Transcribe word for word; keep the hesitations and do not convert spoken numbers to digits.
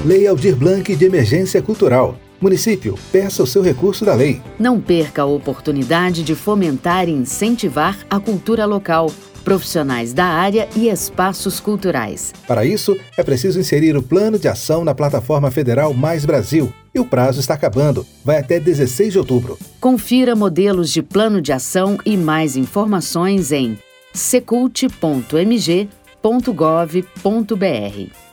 Lei Aldir Blanc de Emergência Cultural. Município, peça o seu recurso da lei. Não perca a oportunidade de fomentar e incentivar a cultura local, profissionais da área e espaços culturais. Para isso, é preciso inserir o plano de ação na plataforma federal Mais Brasil. E o prazo está acabando. Vai até dezesseis de outubro. Confira modelos de plano de ação e mais informações em secult ponto m g ponto gov ponto b r.